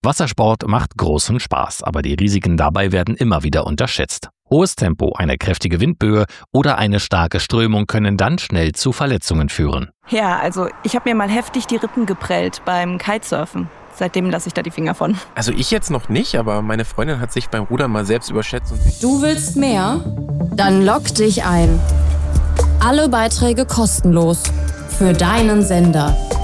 Wassersport macht großen Spaß, aber die Risiken dabei werden immer wieder unterschätzt. Hohes Tempo, eine kräftige Windböe oder eine starke Strömung können dann schnell zu Verletzungen führen. Ja, also ich habe mir mal heftig die Rippen geprellt beim Kitesurfen. Seitdem lasse ich da die Finger von. Also ich jetzt noch nicht, aber meine Freundin hat sich beim Rudern mal selbst überschätzt. Du willst mehr? Dann logg dich ein. Alle Beiträge kostenlos. Für deinen Sender.